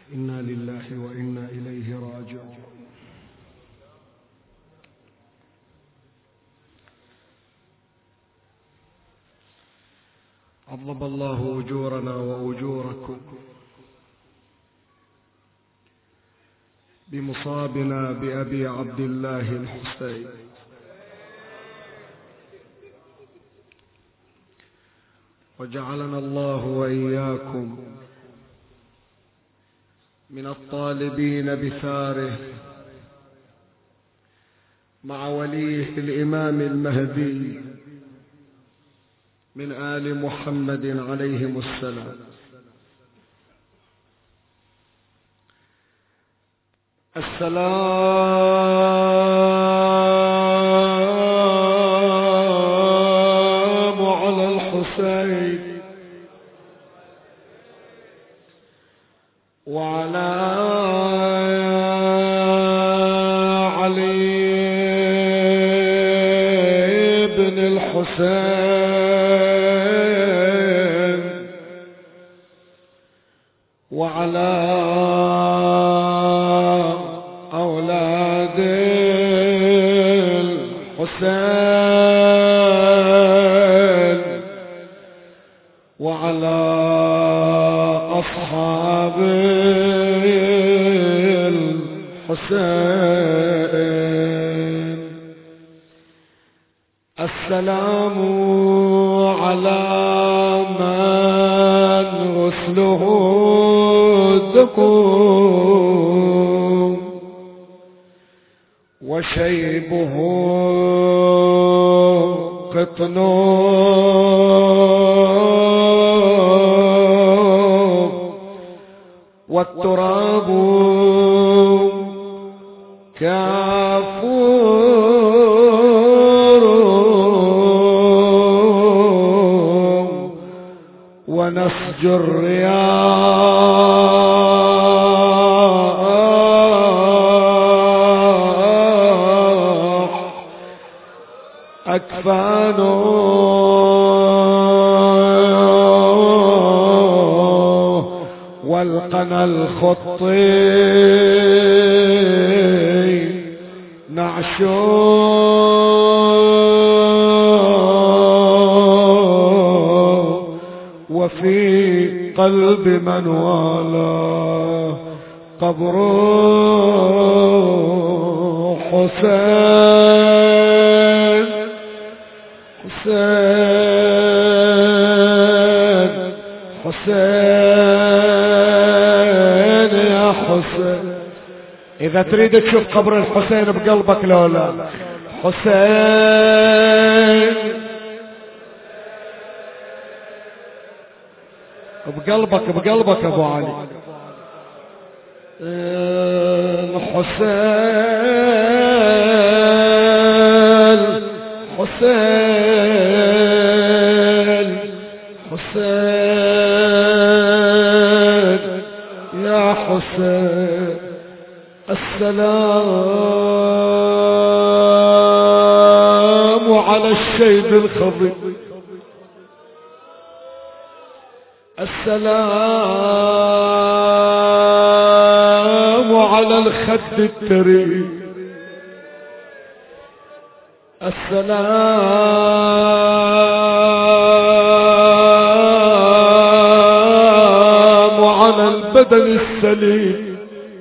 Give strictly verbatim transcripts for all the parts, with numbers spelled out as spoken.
إنا لله وإنا إليه راجعون. عظم الله أجورنا وأجوركم بمصابنا بأبي عبد الله الحسين، وجعلنا الله وإياكم من الطالبين بثاره مع وليه الإمام المهدي من آل محمد عليهم السلام. السلام على الحسين وعلى علي بن الحسين وعلى أولاد الحسين وعلى أصحاب الحسين. السلام على من غسله الذكور وشيبه قطن والتراب كافور ونسج الرياح أكفان والقنا الخطي نعش وفي قلب من والاه قبر حسين حسين حسين يا حسين. إذا تريد تشوف قبر الحسين بقلبك لو لا حسين بقلبك بقلبك أبو علي حسين حسين حسين يا حسين. السلام على الشيب الخضر، السلام على الخد التري، السلام على البدن السليم،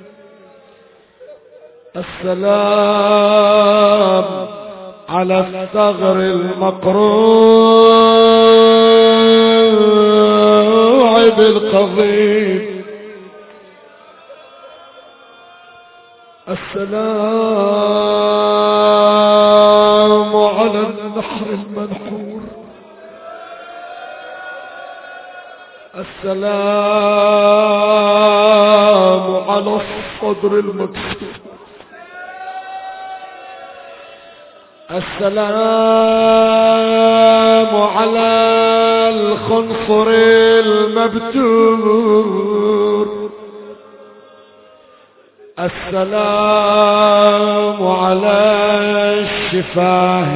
السلام على الثغر المقروع بالقضيب، السلام على النحر المنحور، السلام على الصدر المكسور، السلام على الخنصر المبتور، السلام على الشفاه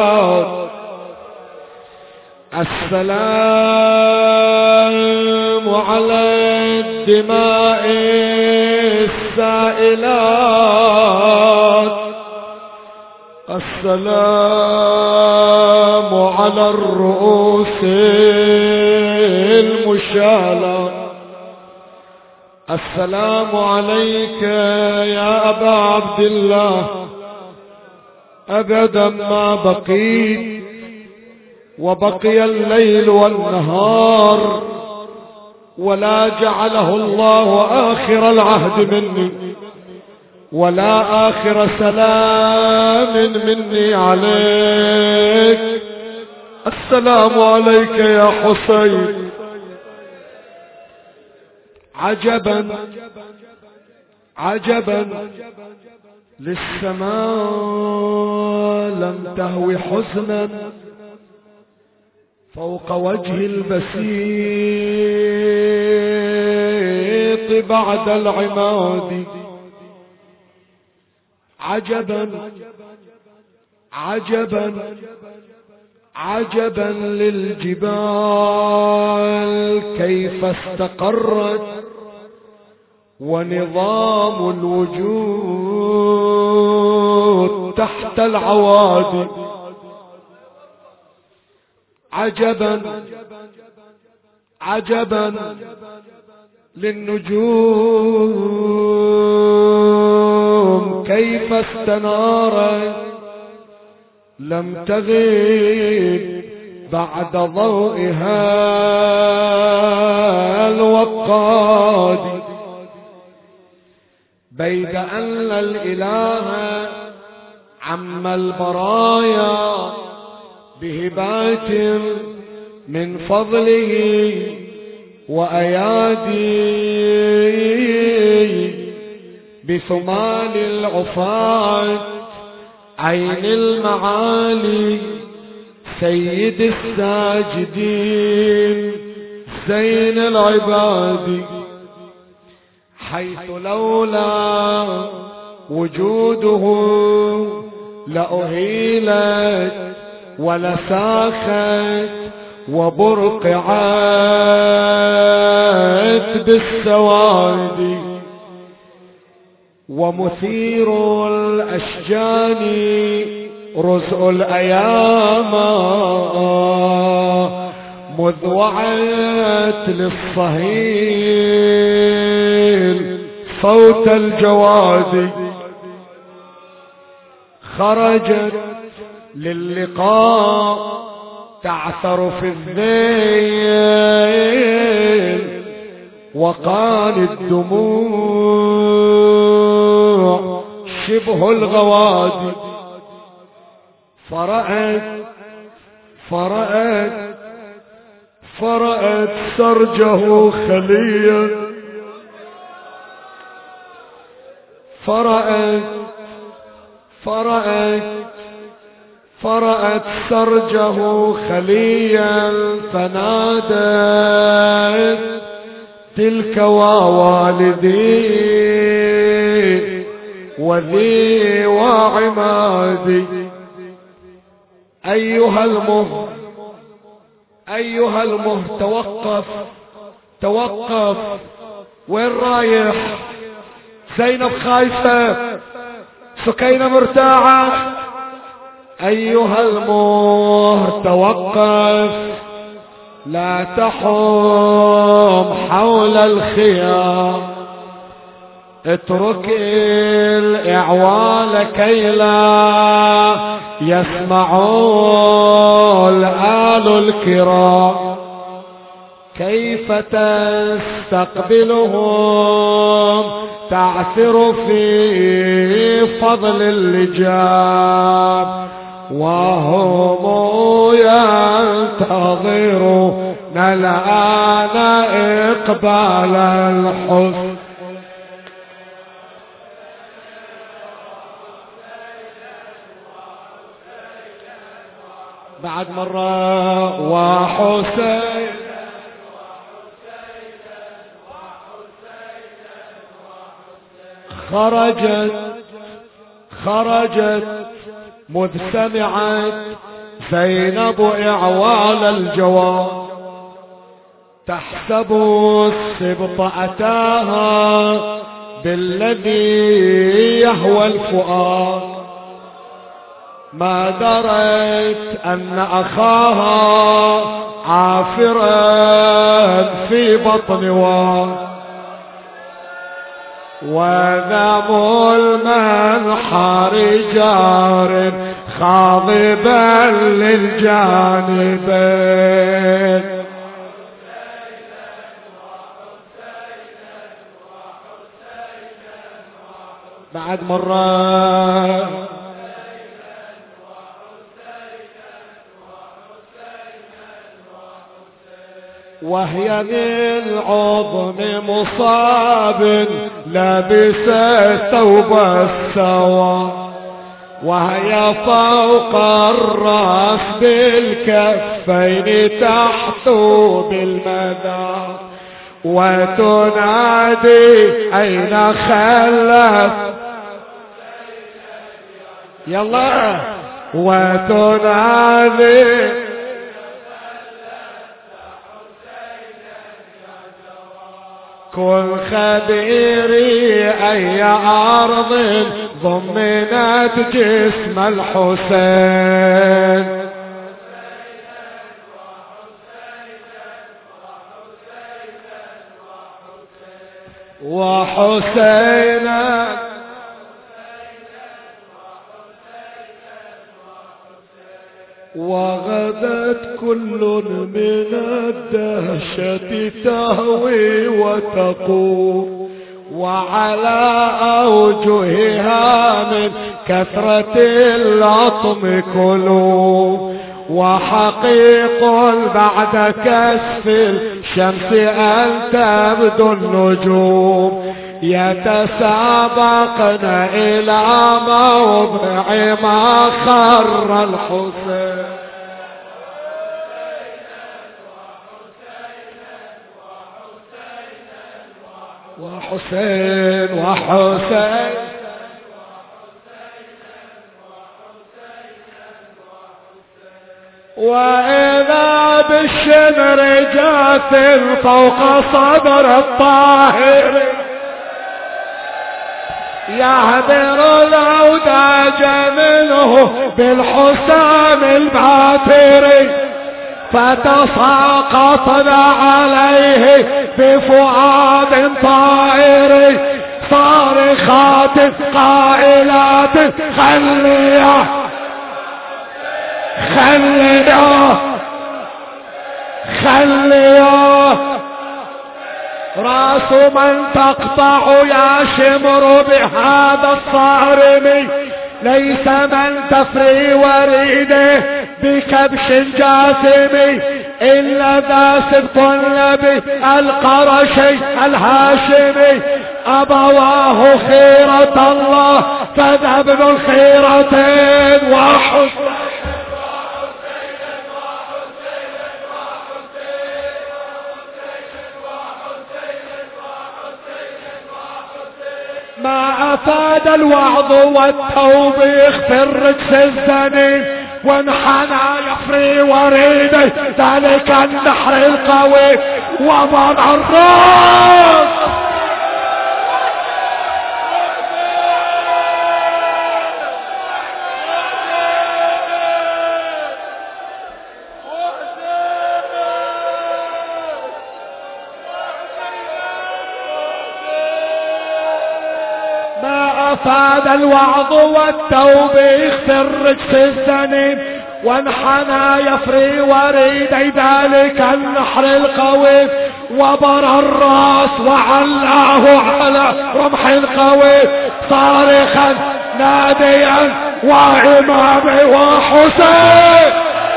الذابلات، السلام على الدماء السائلات، السلام على الرؤوس المشالة، السلام عليك يا أبا عبد الله، أبدا ما بقيت وبقي الليل والنهار، ولا جعله الله آخر العهد مني ولا آخر سلام مني عليك. السلام عليك يا حسين. عجبا عجبا للسماء لم تهوي حزنا فوق وجه البسيط بعد العماد. عجبا عجبا عجبا للجبال كيف استقرت ونظام الوجود تحت العوادي. عجبا عجبا للنجوم كيف استنارت لم تغيب بعد ضوئها الوقاد. بيد أن الإله عم البرايا بهبات من فضله وأيادي بثمال العفاة عين المعالي سيد الساجدين زين العباد. حيث لولا وجوده لأهيلت ولساخت وبرقعت بالسواد. ومثير الأشجان رزء الأيام مذ وعت للصهيل صوت الجواد. خرجت للقاء تعثر في الذيل وقال الدموع شبه الغوادي. فرأت فرأت فرأت سرجه خليا. فرأت فرأت فرأت سرجه خليا فنادت تلك ووالدي وذي وعمادي. أيها المه أيها المه توقف توقف. وين رايح؟ زينب خايفة، سكينة مرتاعة. أيها المه توقف لا تحوم حول الخيام. اترك الإعوال كي لا يسمعوا الآل الكرام. كيف تستقبلهم تعثر في فضل اللجام وهم ينتظرون الآن إقبال الحسن. بعد مرة وحسين خرجت خرجت مذ سمعت زينب إعوال الجواب. تحسب السبط أتاها بالذي يهوى الفؤاد، ما درت أن أخاها عافرا في بطن واد، وذم المنحر جار خاضبا للجانبين. بعد مرة وهي بالعظم مصاب لبس ثوب السوى، وهي فوق الراس بالكفين تحت بالمدار، وتنادي أين خلف يلا، وتنادي كن خبيري أي أرض ضمنت جسم الحسين، وحسينا وغدت كل من الدهشة تهوي وتقوم، وعلى أوجهها من كثرة اللطم كلوب، وحقيق بعد كسف الشمس أن تبدو النجوم، يتسابقن إلى موضع ما خر الحسين. وحسين وحسين وإذا بالشمر جاث فوق صدر الطاهر، يهدر الأوداج منه بالحسام الباتري، فتساقطنا عليه بفؤاد طائري، صارخات قائلات خليه خليه خليه راس من تقطع يا شمر بهذا الصارم، ليس من تفري وريده بكبش جاثم، إلا ذا سبط النبي القرشي الهاشمي، أبواه خيرة الله فذهب الخيرتين وحسن. ما أفاد الوعظ والتوبيخ في الرجس الزنين، وانحنى يفري وريده ذلك النحر القوي، وضع الراس أفاد الوعظ والتوبيخ في الرجس الزنين، وانحنى يفري وريدي ذلك النحر القوي، وبر الراس وعلاه على رمح القوي، صارخا ناديا وإمامي وحسين.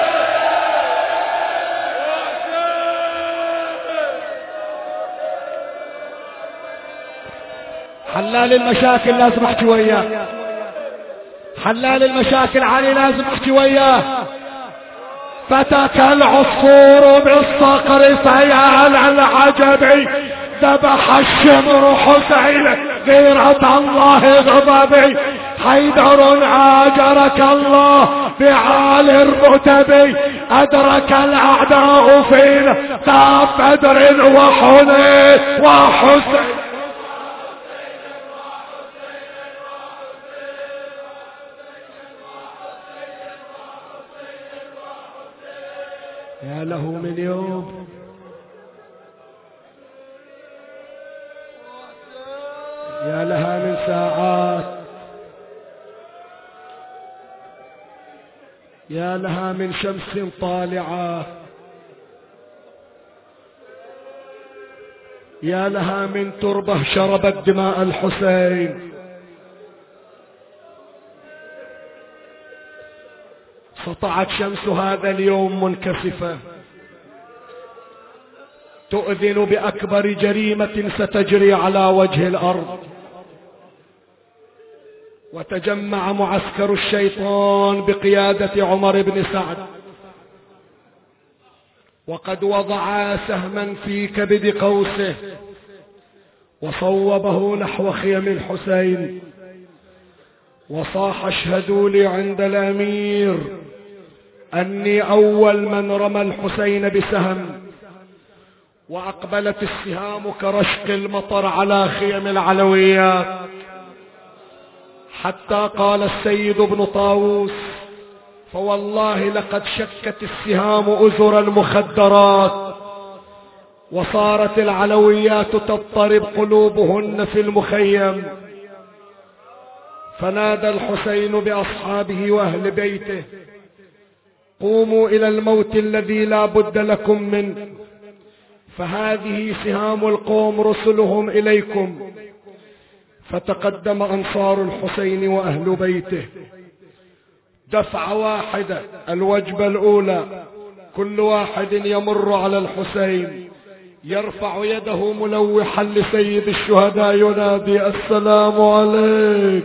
حلال المشاكل لازم احكي وياه، حلال المشاكل علي لازم احكي وياه. فتك العصفور بالصقر سيال العجبي، ذبح الشمر حسين غيرة الله غضبي، حيدر عاجرك الله بعالي الرتب أدرك الأعداء فينا ذات بدر وحنين وحسين. يا له من يوم، يا لها من ساعات، يا لها من شمس طالعة، يا لها من تربة شربت دماء الحسين. سطعت شمس هذا اليوم منكسفة تؤذن بأكبر جريمة ستجري على وجه الأرض. وتجمع معسكر الشيطان بقيادة عمر بن سعد، وقد وضعا سهما في كبد قوسه وصوبه نحو خيم الحسين، وصاح اشهدوا لي عند الأمير أني أول من رمى الحسين بسهم. وأقبلت السهام كرشق المطر على خيم العلويات، حتى قال السيد ابن طاووس: فوالله لقد شكت السهام أزر المخدرات، وصارت العلويات تضطرب قلوبهن في المخيم. فنادى الحسين بأصحابه وأهل بيته: قوموا إلى الموت الذي لا بد لكم منه، فهذه سهام القوم رسلهم إليكم. فتقدم أنصار الحسين وأهل بيته دفعة واحدة، الوجبة الأولى، كل واحد يمر على الحسين يرفع يده ملوحا لسيد الشهداء ينادي: السلام عليك.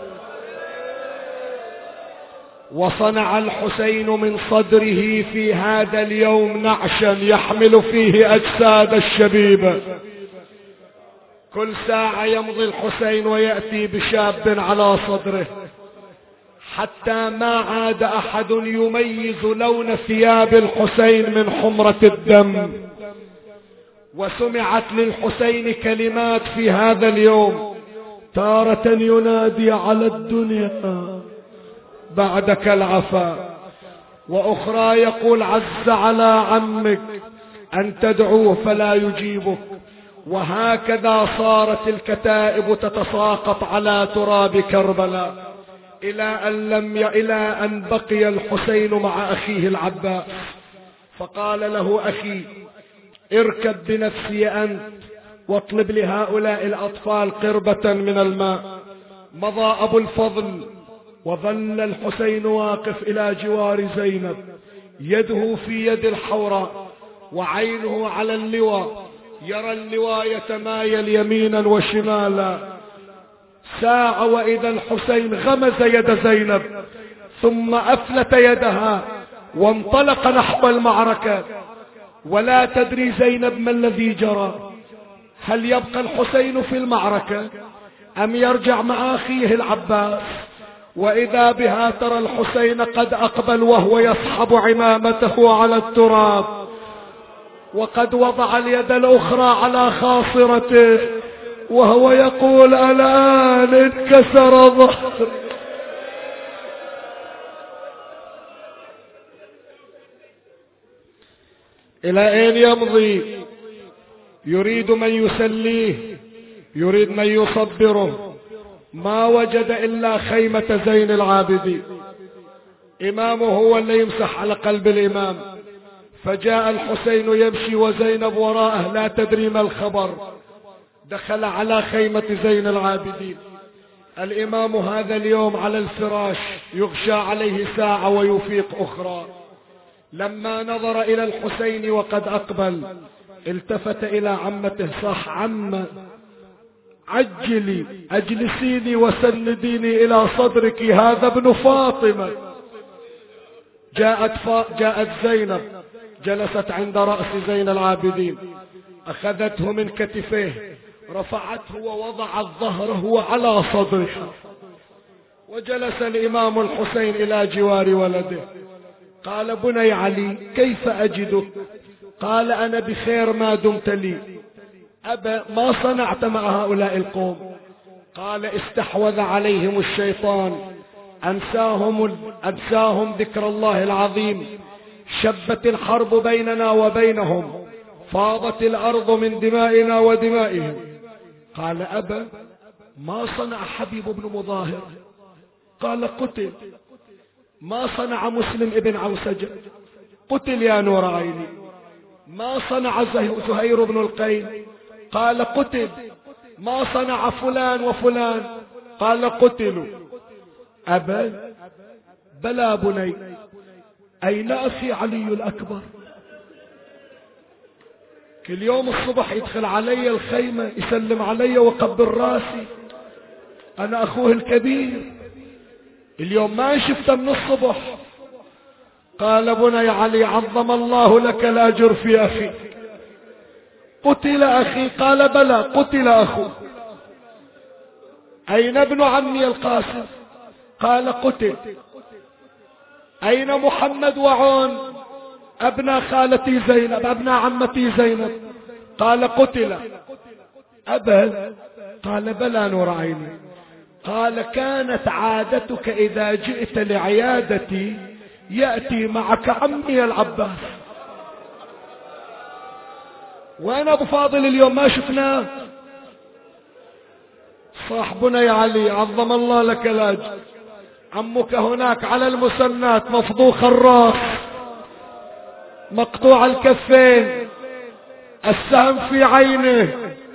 وصنع الحسين من صدره في هذا اليوم نعشا يحمل فيه أجساد الشبيبة. كل ساعة يمضي الحسين ويأتي بشاب على صدره، حتى ما عاد أحد يميز لون ثياب الحسين من حمرة الدم. وسمعت للحسين كلمات في هذا اليوم، تارة ينادي: على الدنيا بعدك العفا، وأخرى يقول: عز على عمك أن تدعوه فلا يجيبك. وهكذا صارت الكتائب تتساقط على تراب كربلاء، إلى أن لم ي... إلى أن بقي الحسين مع أخيه العباس، فقال له: أخي اركب بنفسي أنت واطلب لهؤلاء الأطفال قربة من الماء. مضى أبو الفضل، وظل الحسين واقف إلى جوار زينب، يده في يد الحوراء وعينه على اللواء، يرى اللواء يتمايل يمينا وشمالا. ساعة وإذا الحسين غمز يد زينب ثم أفلت يدها وانطلق نحو المعركة، ولا تدري زينب ما الذي جرى. هل يبقى الحسين في المعركة أم يرجع مع أخيه العباس؟ وإذا بها ترى الحسين قد أقبل وهو يسحب عمامته على التراب، وقد وضع اليد الأخرى على خاصرته وهو يقول: الآن انكسر ظهري. إلى أين يمضي؟ يريد من يسليه، يريد من يصبره. ما وجد إلا خيمة زين العابدين. إمامه هو اللي يمسح على قلب الإمام. فجاء الحسين يمشي وزينب وراءه لا تدري ما الخبر. دخل على خيمة زين العابدين. الإمام هذا اليوم على الفراش يغشى عليه ساعة ويفيق أخرى. لما نظر إلى الحسين وقد أقبل التفت إلى عمته: صح عمه، عجلي أجلسيني وسنديني إلى صدرك، هذا ابن فاطمة. جاءت, فا... جاءت زينب جلست عند رأس زين العابدين، أخذته من كتفيه، رفعته ووضعت ظهره على صدرها، وجلس الإمام الحسين إلى جوار ولده. قال بني علي كيف أجدك؟ قال أنا بخير ما دمت لي. أبا ما صنعت مع هؤلاء القوم؟ قال استحوذ عليهم الشيطان، أنساهم, أنساهم ذكر الله العظيم، شبت الحرب بيننا وبينهم، فاضت الأرض من دمائنا ودمائهم. قال أبا ما صنع حبيب بن مظاهر؟ قال قتل. ما صنع مسلم ابن عوسجة؟ قتل يا نور عيني. ما صنع زهير بن القين؟ قال قتل. ما صنع فلان وفلان؟ قال قتلوا. أبا بلى بني. أين أخي علي الأكبر؟ كل يوم الصبح يدخل علي الخيمة يسلم علي وقبل راسي، أنا أخوه الكبير، اليوم ما شفته من الصبح. قال بني علي عظم الله لك الأجر في أخي. قتل أخي؟ قال بلى قتل أخوه. أين ابن عمي القاسم؟ قال قتل. أين محمد وعون ابن خالتي زينب ابن عمتي زينب؟ قال قتل. أبا؟ قال بلى نور عيني. قال كانت عادتك إذا جئت لعيادتي يأتي معك عمي العباس. وين أبو فاضل اليوم ما شفناه؟ صاحبنا يا علي عظم الله لك الأجر، عمك هناك على المسنات مفضوخ الراس مقطوع الكفين، السهم في عينه.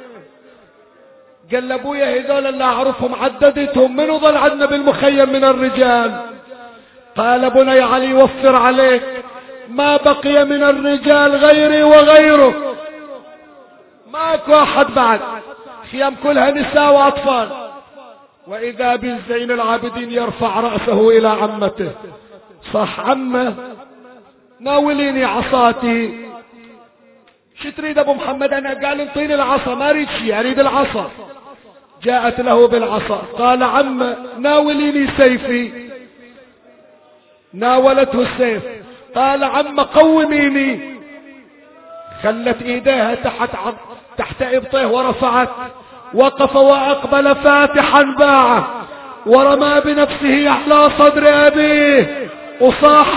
قال لابويا هذول اللي اعرفهم عددتهم، منو ظل عندنا بالمخيم من الرجال؟ قال بني علي وفر عليك، ما بقي من الرجال غيري وغيره، ماكو احد بعد، خيام كلها نساء واطفال. واذا بالزين العابدين يرفع رأسه الى عمته. صح عمه ناوليني عصاتي. شو تريد ابو محمد؟ انا قال انطيني العصا، ما اريد شيء اريد العصا. جاءت له بالعصا. قال عم ناوليني سيفي. ناولته السيف. قال عم قوميني. خلت ايديها تحت عم تحت ابطيه ورفعت. وقف واقبل فاتحا باعه ورمى بنفسه على صدر ابيه وصاح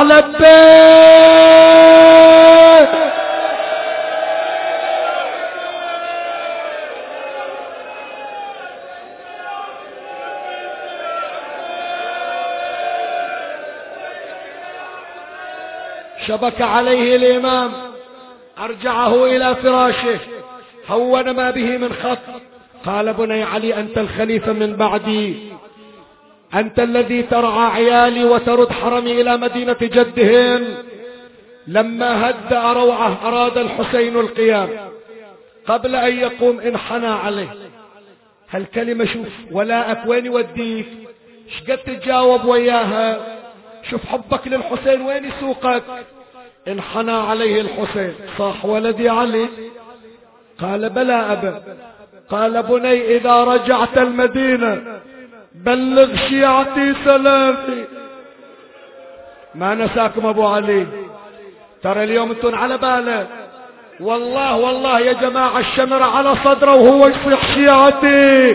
لبيه. شبك عليه الإمام، أرجعه إلى فراشه، هون ما به من خط. قال بني علي أنت الخليفة من بعدي، أنت الذي ترعى عيالي وترد حرمي إلى مدينة جدهم. لما هدأ روعه أراد الحسين القيام، قبل أن يقوم انحنى عليه. هالكلمة شوف ولاءك وين يوديك، شقد تجاوب وياها، شوف حبك للحسين وين يسوقك. انحنى عليه الحسين. صاح ولدي علي؟ قال بلى أبا. قال بني إذا رجعت المدينة بلغ شيعتي سلامي. ما نساكم أبو علي، ترى اليوم انتم على باله. والله والله يا جماعة الشمر على صدره وهو يصيح شيعتي.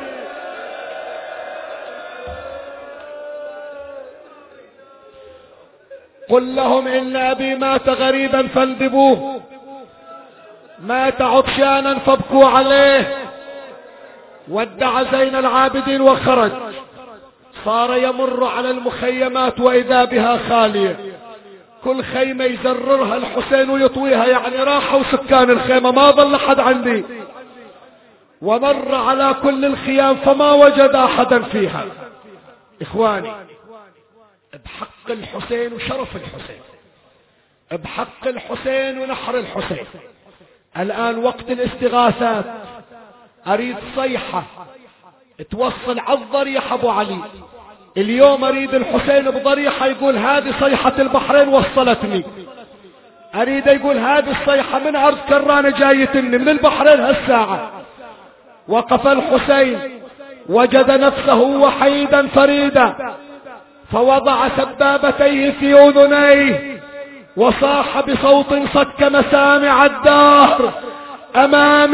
قل لهم إن أبي مات غريبا فاندبوه، مات عطشانا فابكوا عليه. ودع زين العابدين وخرج. صار يمر على المخيمات وإذا بها خالية، كل خيمة يزررها الحسين ويطويها، يعني راحوا سكان الخيمة ما ظل أحد عندي. ومر على كل الخيام فما وجد أحدا فيها. إخواني بحق الحسين وشرف الحسين، بحق الحسين ونحر الحسين، الآن وقت الاستغاثات. أريد صيحة توصل على الضريح أبو علي. اليوم أريد الحسين بضريحة يقول هذه صيحة البحرين وصلتني. أريد يقول هذه الصيحة من أرض كرانة جايتني من البحرين هالساعة. وقف الحسين وجد نفسه وحيدا فريدا، فوضع سبابتيه في أذنيه وصاح بصوت صك مسامع الدهر: أمام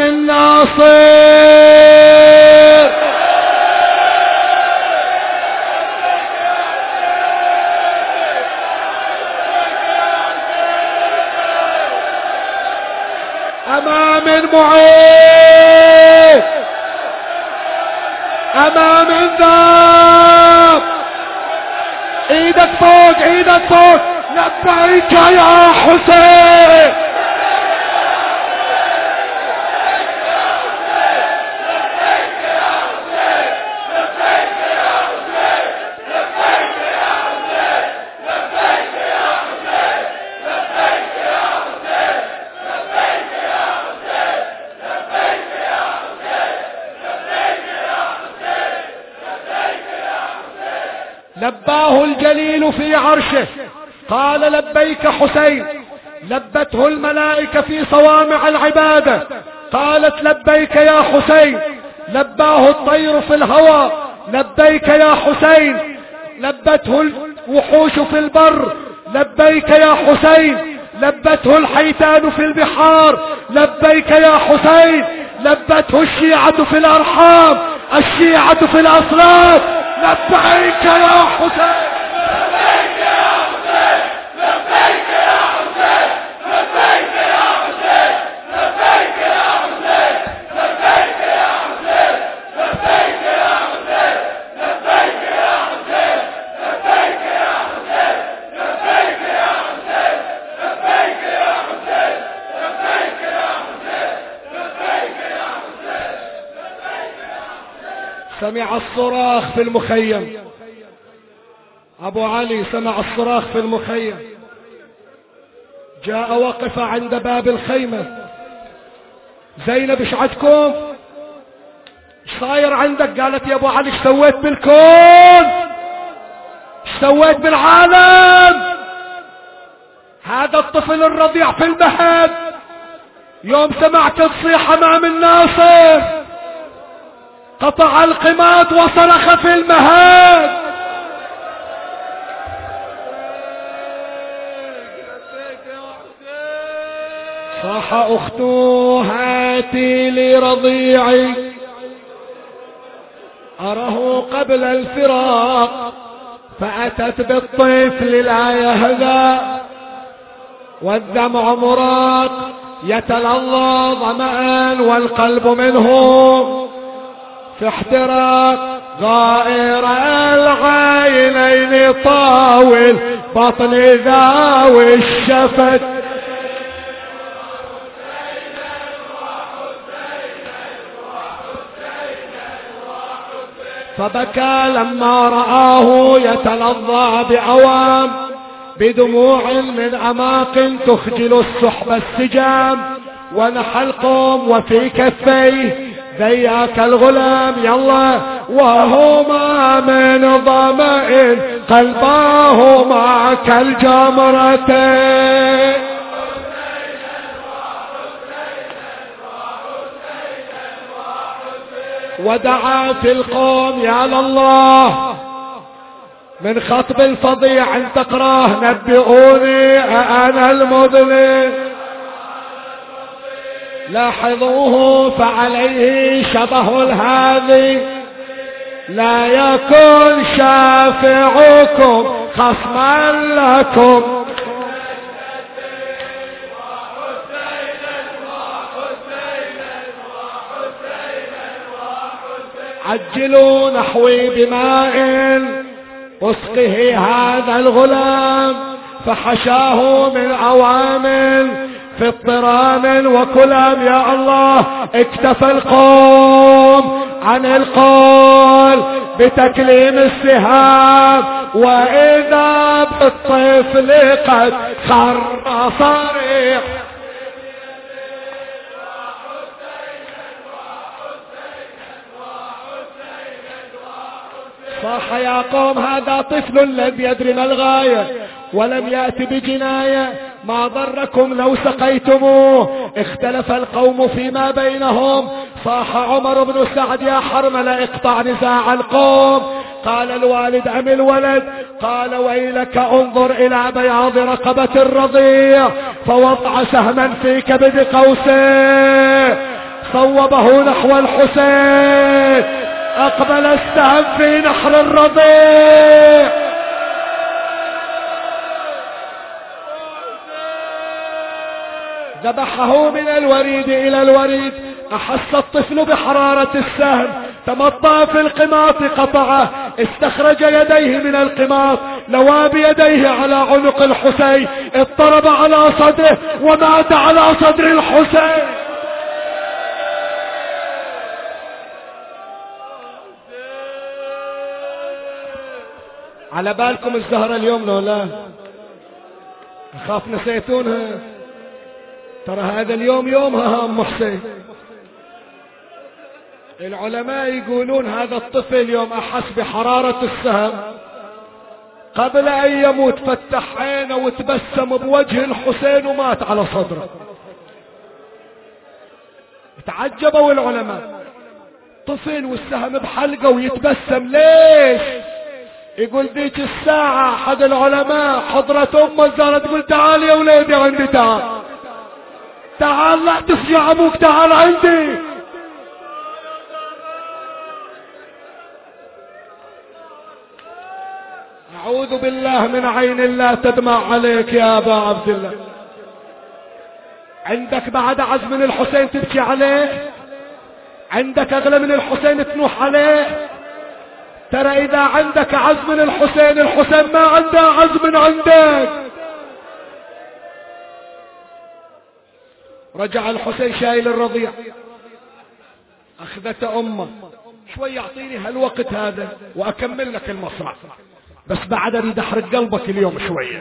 الناصر. أمام المعين، أمام الذاب. ايدك فوق، ايدك فوق. لبيك يا حسين. لباه الجليل في عرشه، قال: لبيك حسين. لبته الملائكة في صوامع العبادة، قالت: لبيك يا حسين. لباه الطير في الهوى: لبيك يا حسين. لبته الوحوش في البر: لبيك يا حسين. لبته الحيتان في البحار: لبيك يا حسين. لبته الشيعة في الأرحام، الشيعة في الأصلاب: لبيك يا حسين. لبيك يا حسين، لبيك يا حسين، لبيك يا حسين، لبيك يا حسين، لبيك يا حسين، لبيك يا حسين، لبيك يا حسين، لبيك يا حسين، لبيك يا حسين، لبيك يا حسين، لبيك يا حسين، لبيك يا حسين، لبيك يا حسين. سمع الصراخ في المخيم. ابو علي سمع الصراخ في المخيم، جاء وقف عند باب الخيمة. زينب: ايش عندكم؟ ايش صاير عندك؟ قالت: يا ابو علي ايش سويت بالكون؟ ايش سويت بالعالم؟ هذا الطفل الرضيع في المهد يوم سمعت تصيح امام الناصر قطع القمات وصرخ في المهد. صاح: اختو هاتي لي رضيعي اره قبل الفراق. فأتت بالطفل لا يهدى والدمع مراق، يتلظى ظمأ والقلب منه في احتراق. غائر العينين طاول بطن ذاوي الشفت. فبكى لما رآه يتلظى بعوام بدموع من أماق تخجل السحب السجام. ونحى القوم وفي كفيه ذياك الغلام يلا، وهما من ظمأ قلباهما كالجمرتين. ودعا في القوم: يا لله من خطب الفظيع ان تقراه نبئوني أنا المذنب. لاحظوه فعليه شبه الهادي، لا يكن شافعكم خصما لكم. عجلوا نحوي بماء اسقه هذا الغلام. فحشاه من عوامل في اضطرام وكلام. يا الله اكتفى القوم عن القول بتكليم السهام، واذا بالطفل قد خر صريح. صاح: يا قوم هذا طفل لم يدري ما الغاية ولم يأتي بجناية. ما ضركم لو سقيتموه. اختلف القوم فيما بينهم، صاح عمر بن سعد يا حرملة اقطع نزاع القوم. قال الوالد أم الولد؟ قال ويلك انظر إلى بياض رقبة الرضيع فوضع سهما في كبد قوسه صوبه نحو الحسين، أقبل السهم في نحر الرضيع. ذبحه من الوريد إلى الوريد. أحس الطفل بحرارة السهم، تمطى في القماط قطعه، استخرج يديه من القماط، لوى بيديه على عنق الحسين، اضطرب على صدره ومات على صدر الحسين. على بالكم الزهرة اليوم لو لا؟ أخاف نسيتونها. ترى هذا اليوم يومها أم حسين. العلماء يقولون هذا الطفل يوم أحس بحرارة السهم قبل أن يموت فتح عينه وتبسم بوجه الحسين ومات على صدره. تعجبوا العلماء، طفل والسهم بحلقه ويتبسم ليش؟ يقول ديك الساعة أحد العلماء حضرت أم الزهرة تقول تعال يا وليدي عندي، تعال تعال لا تفجع أبوك، تعال عندي. أعوذ بالله من عين الله تدمع عليك يا أبا عبد الله. عندك بعد عزم من الحسين تبكي عليه؟ عندك أغلى من الحسين تنوح عليه؟ ترى إذا عندك عزم من الحسين، الحسين ما عنده عزم من عندك. رجع الحسين شايل الرضيع، أخذت أمه. شوي يعطيني هالوقت هذا وأكمل لك المصرع، بس بعد أريد أحرق قلبك اليوم شوية.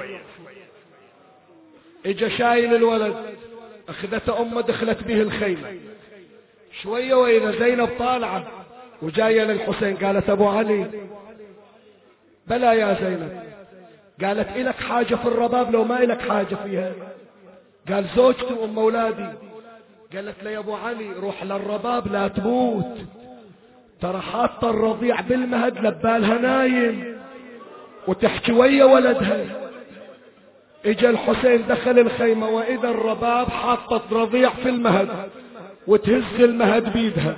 إجا شايل الولد، أخذت أمه دخلت به الخيمة. شوية وإذا زينب طالعة وجاية للحسين، قالت أبو علي. بلى يا زينب. قالت إلك حاجة في الرباب لو ما إلك حاجة فيها؟ قال زوجتي وأم أولادي. قالت لي يا أبو علي روح للرباب لا تموت، ترى حاطة الرضيع بالمهد لبالها نايم وتحكي ويا ولدها. اجا الحسين دخل الخيمة وإذا الرباب حاطة رضيع في المهد وتهز المهد بيدها.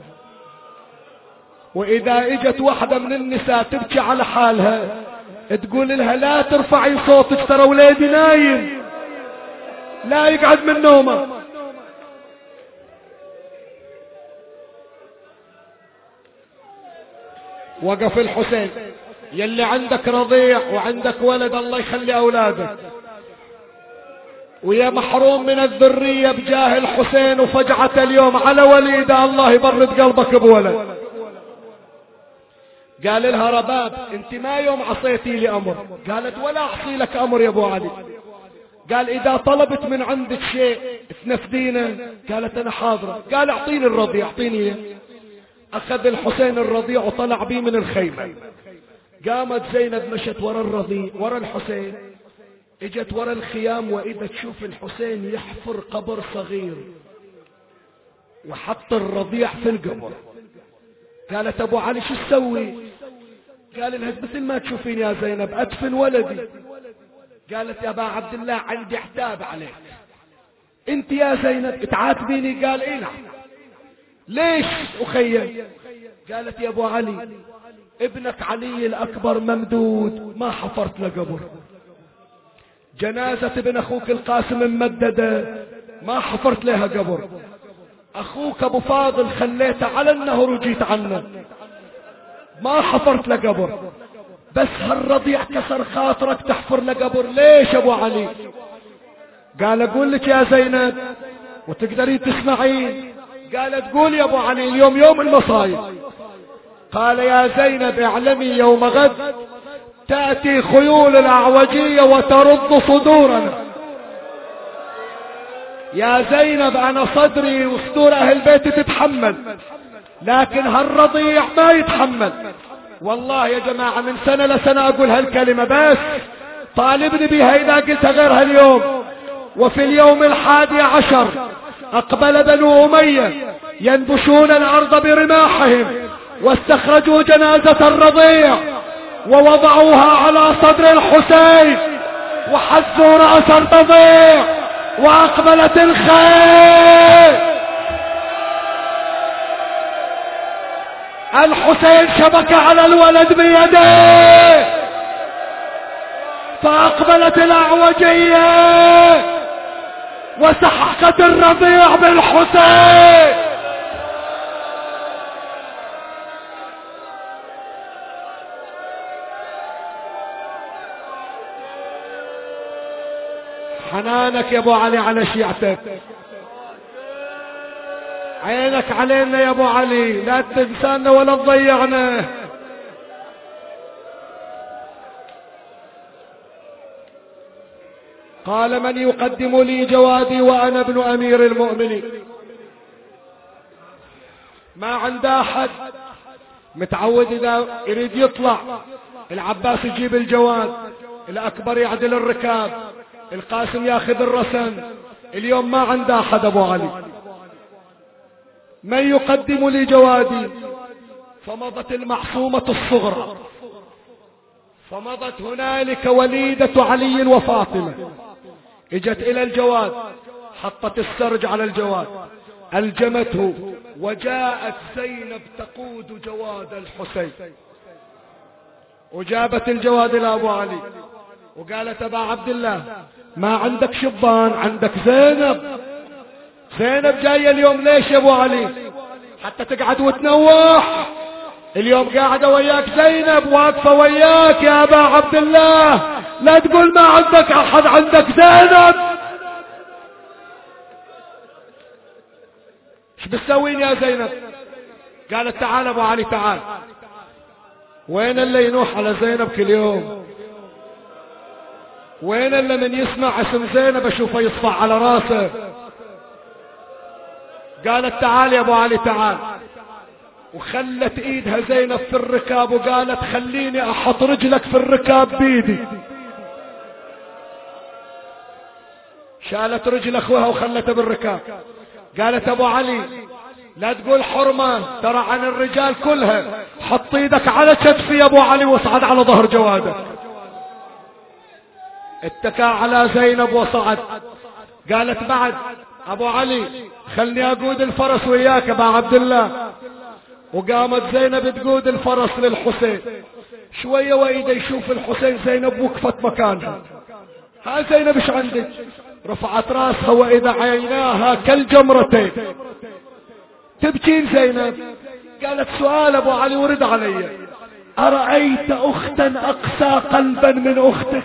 وإذا اجت واحدة من النساء تبكي على حالها تقول لها لا ترفعي صوتك ترى ولادي نايم لا يقعد من نومه. وقف الحسين، يلي عندك رضيع وعندك ولد الله يخلي أولادك، ويا محروم من الذرية بجاه الحسين وفجعة اليوم على وليده الله يبرد قلبك بولد. قال لها رباب انت ما يوم عصيتي لي أمر؟ قالت ولا أعصي لك أمر يا أبو علي. قال إذا طلبت من عندك شيء تنفذينه؟ قالت أنا حاضرة. قال اعطيني الرضيع اعطيني. أخذ الحسين الرضيع وطلع بيه من الخيمة. قامت زينب مشت ورا الرضيع ورا الحسين، اجت ورا الخيام وإذا تشوف الحسين يحفر قبر صغير وحط الرضيع في القبر. قالت أبو علي شو تسوي؟ قال لها مثل ما تشوفين يا زينب أدفن ولدي. قالت يا أبا عبد الله عندي عتاب عليك. انت يا زينب تعاتبيني؟ قال اي نعم. ليش أخي؟ قالت يا أبو علي ابنك علي الأكبر ممدود ما حفرت له قبر، جنازة ابن أخوك القاسم ممددة ما حفرت لها قبر، أخوك أبو فاضل خليته على النهر وجيت عنه ما حفرت له قبر، بس هالرضيع كسر خاطرك تحفر له قبر ليش أبو علي؟ قال أقول لك يا زينب وتقدرين تسمعين. قالت قول يا أبو علي اليوم يوم المصايب. قال يا زينب اعلمي يوم غد تأتي خيول الأعوجية وترد صدورنا. يا زينب أنا صدري وصدور أهل بيتي تتحمل لكن هالرضيع ما يتحمل. والله يا جماعة من سنة لسنة أقول هالكلمة بس طالبني بها إذا قلتها غير هاليوم وفي اليوم الحادي عشر أقبل بنو أمية ينبشون الأرض برماحهم، واستخرجوا جنازة الرضيع ووضعوها على صدر الحسين، وحزوا رأس الرضيع، وأقبلت الخيل. الحسين شبك على الولد بيده، فأقبلت الأعوجية وسحقت الرضيع بالحسين. حنانك يا ابو علي على شيعتك، عينك علينا يا ابو علي، لا تنسانا ولا تضيعنا. قال: من يقدم لي جوادي وانا ابن امير المؤمنين؟ ما عنده احد. متعود اذا يريد يطلع العباس يجيب الجواد، الاكبر يعدل الركاب، القاسم ياخذ الرسم. اليوم ما عنده احد ابو علي. من يقدم لي جوادي؟ فمضت المعصومة الصغرى، فمضت هنالك وليدة علي وفاطمة، اجت الى الجواد، حطت السرج على الجواد، الجمته، وجاءت زينب تقود جواد الحسين، وجابت الجواد الى ابو علي وقالت: ابا عبد الله، ما عندك شبان؟ عندك زينب. زينب جاية اليوم ليش يا ابو علي؟ حتى تقعد وتنوح. اليوم قاعدة وياك زينب، واقفة وياك يا ابا عبد الله، لا تقول ما عندك احد، عندك زينب. ايش بتسوين يا زينب؟ قالت: تعال ابو علي تعال. وين اللي ينوح على زينب كل يوم؟ وين اللي من يسمع اسم زينب اشوفه يصفع على راسه؟ قالت: تعال يا ابو علي تعال. وخلت ايدها زينب في الركاب وقالت: خليني احط رجلك في الركاب بيدي. شالت رجل اخوها وخلتها بالركاب. قالت: ابو علي لا تقول حرمة، ترى عن الرجال كلها، حط ايدك على كتفي يا ابو علي واصعد على ظهر جوادك. اتكى على زينب وصعد. قالت: بعد ابو علي خلني اقود الفرس وياك ابا عبد الله. وقامت زينب تقود الفرس للحسين. شوية واذا يشوف الحسين زينب وقفت مكانها. ها زينب ايش عندك؟ رفعت راسها واذا عيناها كالجمرتين. تبكين زينب. قالت: سؤال ابو علي ورد علي، ارأيت اختا اقسى قلبا من اختك؟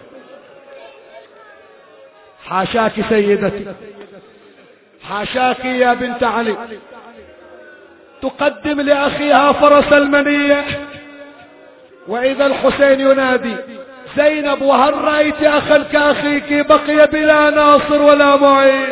حاشاك سيدتي، حاشاك يا بنت علي، تقدم لأخيها فرس المنية وإذا الحسين ينادي: زينب وهل رأيت أخا كأخيك بقي بلا ناصر ولا معين؟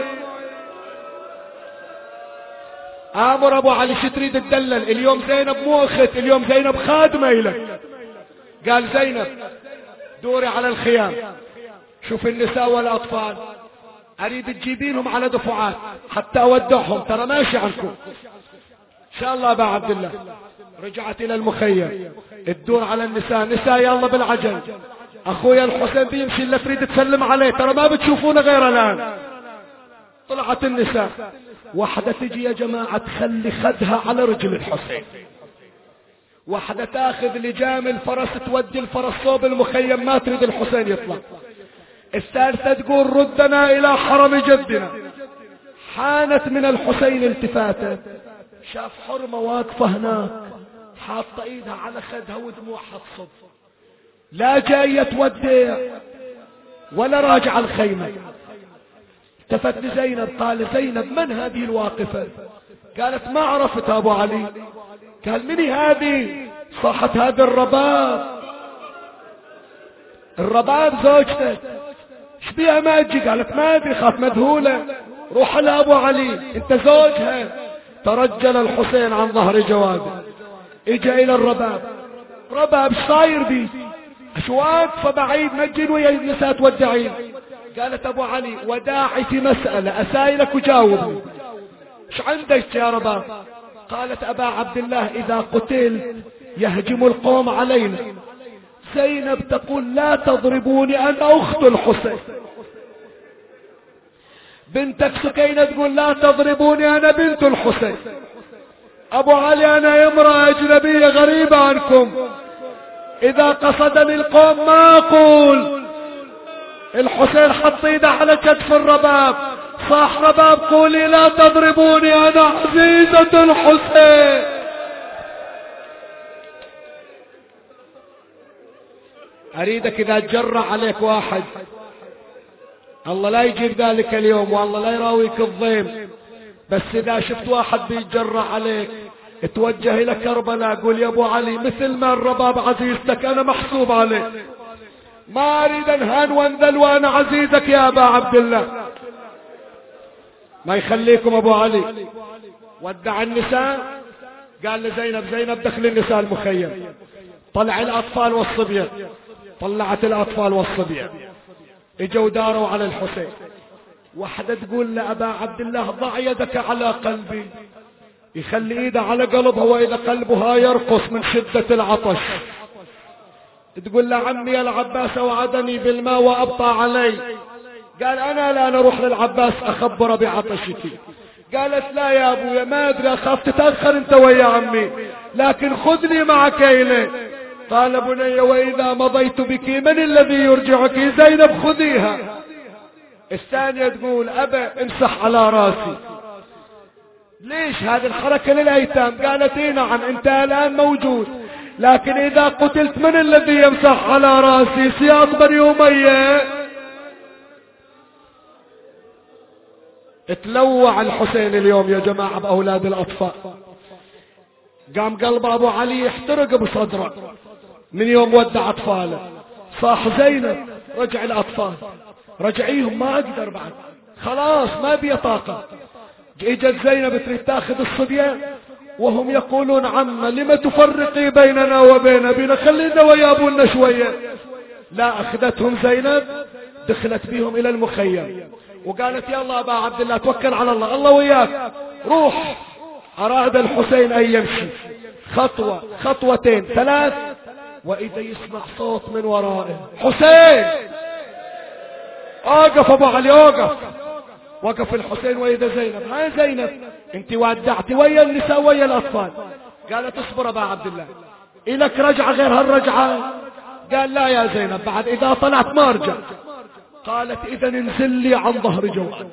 آمر أبو علي شو تريد تدلل؟ اليوم زينب مو أخت، اليوم زينب خادمة إلك. قال: زينب دوري على الخيام، شوف النساء والأطفال، أريد تجيبينهم على دفعات حتى أودعهم، ترى ماشي عنكم إن شاء الله. أبا عبد الله رجعت إلى المخيم، تدور على النساء، نساء يلا بالعجل، أخويا الحسين بيمشي اللي تريد تسلم عليه، ترى ما بتشوفونه غير الآن. طلعت النساء، واحدة تجي يا جماعة تخلي خدها على رجل الحسين، واحدة تاخذ لجام الفرس تودي الفرس صوب المخيم، ما تريد الحسين يطلع. الثالثة تقول: ردنا إلى حرم جدنا. حانت من الحسين التفاته، شاف حرمة واقفة هناك حاطة ايدها على خدها ودموعها تصب، لا جاية تودع ولا راجع الخيمة. التفت لزينب قال: زينب من هذه الواقفة؟ قالت: ما عرفت ابو علي. قال: مني هذه؟ صاحت: هذا الرباب. الرباب زوجتك. ايش بيها ما تجي؟ قالت: ما ادري، خاف مذهولة. روح لابو علي انت زوجها. ترجل الحسين عن ظهر جواده، اجا الى الرباب. رباب ايش صاير بي؟ ايش واقفه بعيد ما تجين ويا النساء تودعين؟ قالت ابو علي وداعي في مسألة اسائلك وجاوبني، ايش عندك يا رباب؟ قالت ابا عبد الله اذا قتلت يهجم القوم علينا. زينب تقول لا تضربوني انا اخت الحسين. بنتك سكينة تقول لا تضربوني انا بنت الحسين. ابو علي انا امرأة اجنبية غريبة عنكم، اذا قصدني القوم ما اقول الحسين حط ايده على كتف الرباب، صاح رباب قولي لا تضربوني انا عزيزة الحسين. اريدك اذا تجرع عليك واحد، الله لا يجيب ذلك اليوم والله لا يراويك الضيم، بس اذا شفت واحد بيتجرع عليك اتوجه الى كربلاء قول يا ابو علي مثل ما الرباب عزيزتك انا محسوب عليه، ما اريد انهان وانذل وانا عزيزك يا ابا عبد الله. ما يخليكم ابو علي. ودع النساء، قال لزينب زينب دخل النساء المخيم، طلع الاطفال والصبيان، طلعت الاطفال والصبيان، اجوا داروا على الحسين. واحدة تقول لأبا عبد الله ضع يدك على قلبي، يخلي ايده على قلبها واذا قلبها يرقص من شدة العطش. تقول له عمي العباس وعدني بالماء وابطى علي. قال انا لا نروح للعباس اخبره بعطشك. قالت لا يا ابويا ما ادري اخاف تتاخر انت ويا عمي، لكن خذني معك اليه. قال بني واذا مضيت بك من الذي يرجعك؟ زينب خذيها. الثانية تقول ابا امسح على راسي. ليش هذه الحركة للايتام؟ قالت اي نعم انت الان موجود، لكن اذا قتلت من الذي يمسح على راسي؟ سياط بني امية. اتلوع الحسين اليوم يا جماعة باولاد الاطفال، قام قلب ابو علي يحترق بصدره من يوم ودع اطفاله. صاح زينب رجع الاطفال، رجعيهم ما اقدر بعد خلاص ما بي طاقة. اجت زينب تريد تاخذ الصبيان وهم يقولون عم لما تفرقي بيننا وبين ابينا خلينا ويا ابونا شوية. لا اخذتهم زينب دخلت بهم الى المخيم وقالت يلا ابا عبد الله توكل على الله الله وياك روح. اراد الحسين ان يمشي خطوة خطوتين ثلاث واذا يسمع صوت من ورائه حسين. اوقف ابو علي اوقف. وقف الحسين واذا زينب. هاي زينب انت ودعتي ويا النساء ويا الاطفال. قالت اصبر ابا عبد الله الك رجعة غير هالرجعة؟ قال لا يا زينب بعد اذا طلعت ما ارجع. قالت اذا انزل لي عن ظهر جواد،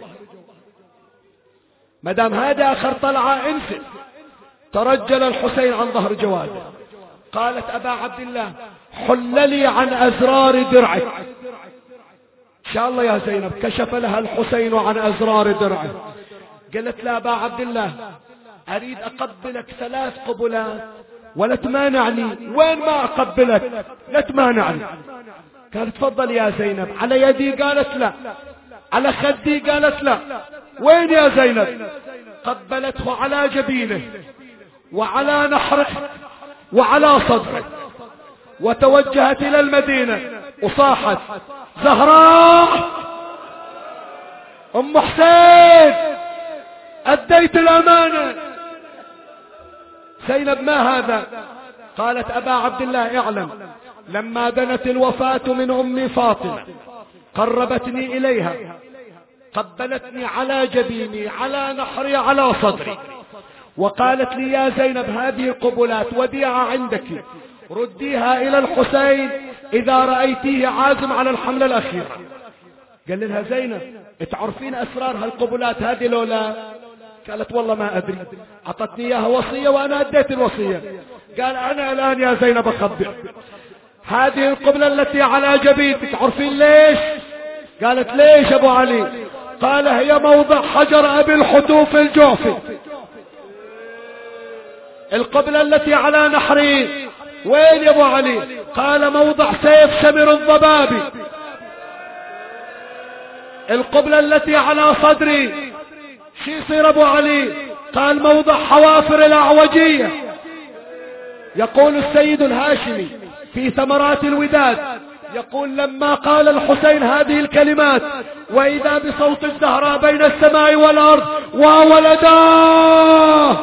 مدام هذا اخر طلعة انزل. ترجل الحسين عن ظهر جواد. قالت ابا عبد الله حل لي عن ازرار درعك. ان شاء الله يا زينب كشف لها الحسين عن ازرار درعه. قالت لا ابا عبد الله اريد اقبلك ثلاث قبلات ولا تمانعني. وين ما اقبلك لا تمانعني. قال تفضل يا زينب. على يدي؟ قالت لا. على خدي؟ قالت لا. وين يا زينب؟ قبلته على جبينه وعلى نحره وعلى صدره وتوجهت الى المدينة وصاحت زهراء ام حسين اديت الامانة. زينب ما هذا؟ قالت ابا عبد الله اعلم لما دنت الوفاة من امي فاطمة قربتني اليها قبلتني على جبيني على نحري على صدري وقالت لي يا زينب هذه القبلات وديعة عندك رديها الى الحسين اذا رأيتيه عازم على الحملة الاخيرة. قال لها زينب تعرفين اسرار هالقبلات هذه لولا؟ قالت والله ما ادري، اعطتني اياها وصية وانا اديت الوصية. قال انا الان يا زينب اخبر. هذه القبلة التي على جبينك تعرفين ليش؟ قالت ليش ابو علي؟ قال هي موضع حجر ابي الحتوف الجعفي. القبلة التي على نحري وين يا ابو علي؟ قال موضع سيف سمر الضبابي. القبلة التي على صدري شي يصير ابو علي؟ قال موضع حوافر الاعوجية. يقول السيد الهاشمي في ثمرات الوداد يقول لما قال الحسين هذه الكلمات وإذا بصوت الزهراء بين السماء والأرض وولداه.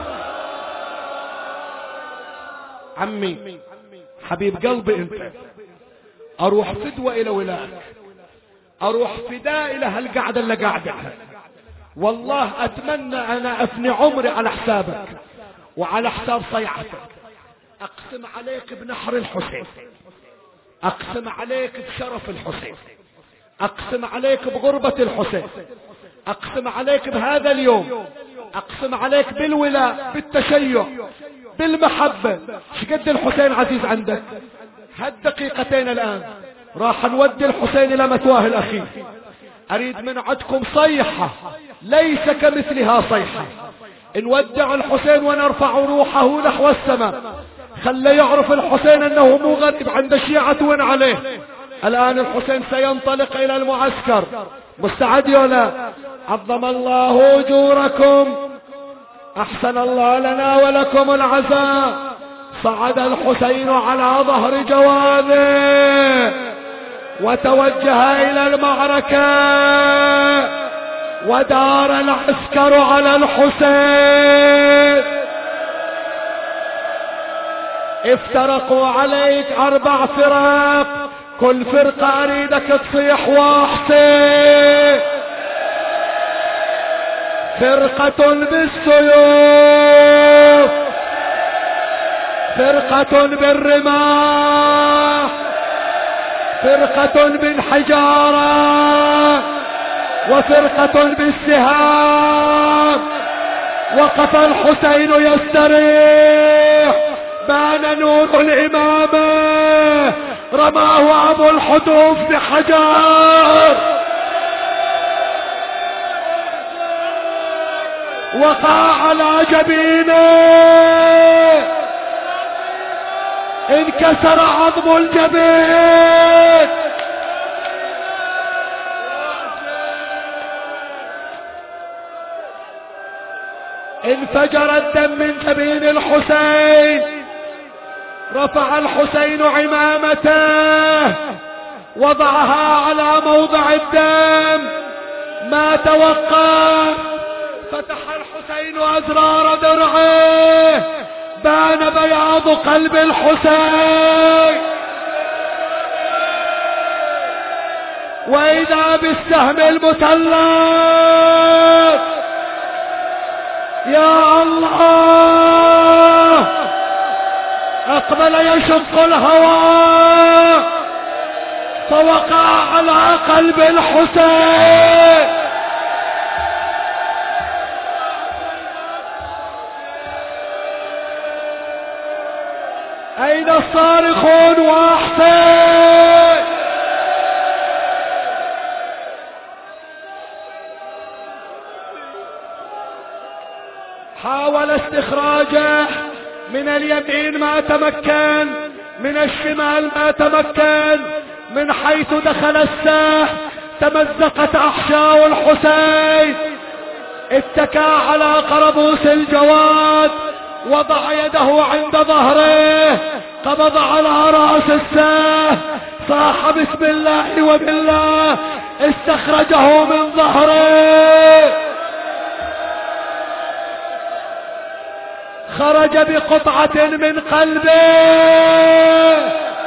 عمي حبيب قلبي انت، اروح فدوة الى ولاك، اروح فداء الى هالقعدة اللي قاعدها. والله اتمنى انا افني عمري على حسابك وعلى حساب صيعتك. اقسم عليك بنحر الحسين، اقسم عليك بشرف الحسين، اقسم عليك بغربة الحسين، اقسم عليك بهذا اليوم، اقسم عليك بالولاء بالتشيع بالمحبة. شقد الحسين عزيز عندك؟ هالدقيقتين الآن راح نودي الحسين إلى مثواه الأخير. أريد من عندكم صيحة ليس كمثلها صيحة، نودع الحسين ونرفع روحه نحو السماء. خلى يعرف الحسين أنه مو غريب عند الشيعة وين عليه. الآن الحسين سينطلق إلى المعسكر. مستعد ولا؟ عظم الله أجوركم، أحسن الله لنا ولكم العزاء. صعد الحسين على ظهر جواده وتوجه إلى المعركة، ودار العسكر على الحسين. افترقوا عليك أربع فرق، كل فرقة أريدك تصيح واحسن. فرقة بالسيوف، فرقة بالرماح، فرقة بالحجارة، وفرقة بالسهام. وقف الحسين يستريح، بان نور الإمامة، رماه أبو الحدوث بحجار، وقع على جبينه، انكسر عظم الجبين. انفجر الدم من جبين الحسين. رفع الحسين عمامته وضعها على موضع الدم، ما توقف. فتح الحسين أزرار درعه، بان بياض قلب الحسين، وإذا بالسهم المثلث. يا الله، أقبل يشق الهواء فوقع على قلب الحسين. أين الصارخون واحسن؟ حاول استخراجه من اليمين ما تمكن، من الشمال ما تمكن، من حيث دخل الساح تمزقت أحشاء الحسين. اتكى على قربوس الجواد، وضع يده عند ظهره، قبض على رأس الساح، صاح بسم الله وبالله، استخرجه من ظهره، خرج بقطعة من قلبه.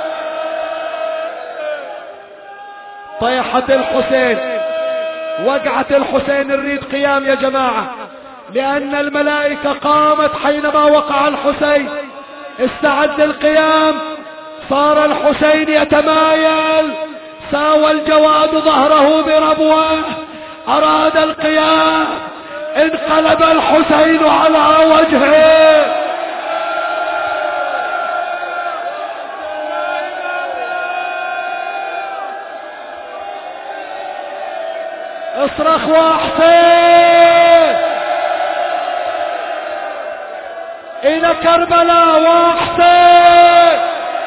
طيحت الحسين، وقعت الحسين. نريد قيام يا جماعة، لأن الملائكة قامت حينما وقع الحسين. استعد القيام. صار الحسين يتمايل، ساوى الجواد ظهره بربوه، أراد القيام، انقلب الحسين على وجهه. اصرخ واحسن إلى كربلاء واحسن.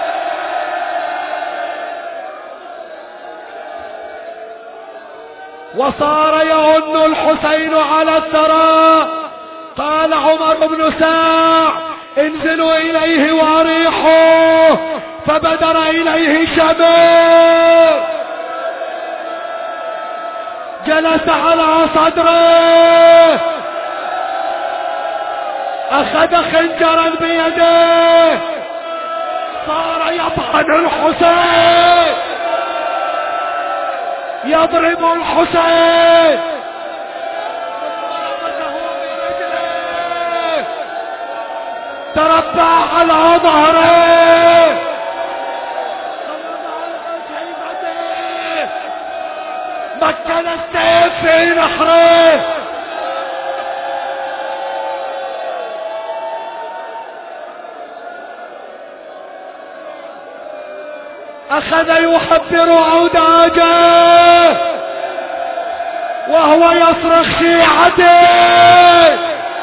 وصار يهن الحسين على الثرى. قال عمر بن ساع: انزلوا إليه واريحوه، فبدر إليه شمر جلس على صدره، أخذ خنجرا بيده، صار يطعن الحسين، يضرب الحسين، تربع على ظهره، مكن السيف في نحره، أخذ يحبر أوداجه وهو يصرخ شيعته،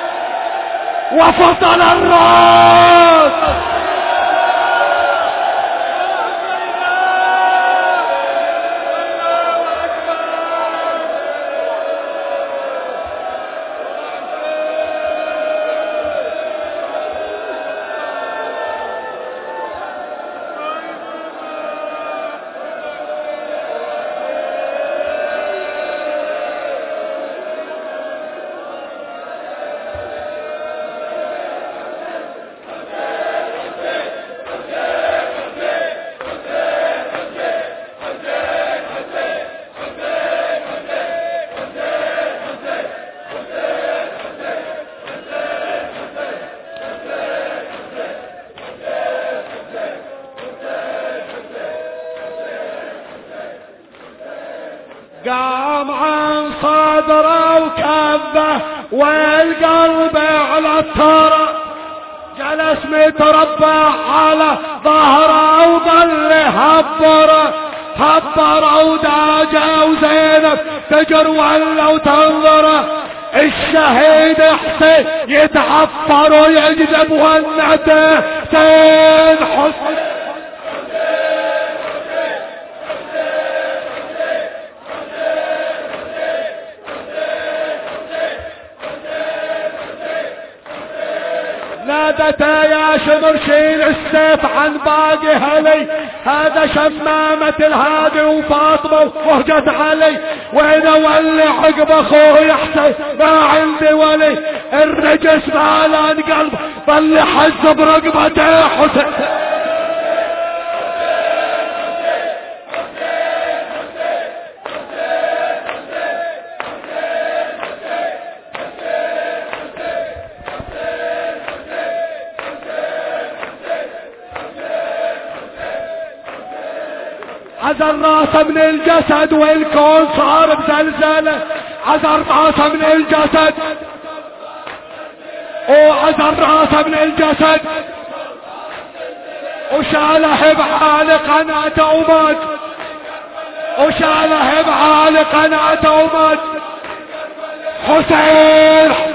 وفصل الراس. قام عن صدره وكبه والقلب على الترى، جلس متربع على ظهره وظل هبره، هبر أوداجه وزينب تجر ولا وتنظره. الشهيد حسين يتعفر ويجذب ونعته حسين حسين نادته يا شمر شيل السيف عن باقي هلي، هذا شمامة الهادي وفاطمة وهجت علي، وانا ولي عقب اخوي حسين ما عندي ولي، الرجس مالان قلب ظل حز برقبته حسين. عزل راسه من الجسد والكون صار بزلزلة، عزل راسه من الجسد وعزل راسه من الجسد وشاله بعالي قناته ومات، وشاله بعالي قناته ومات. حسين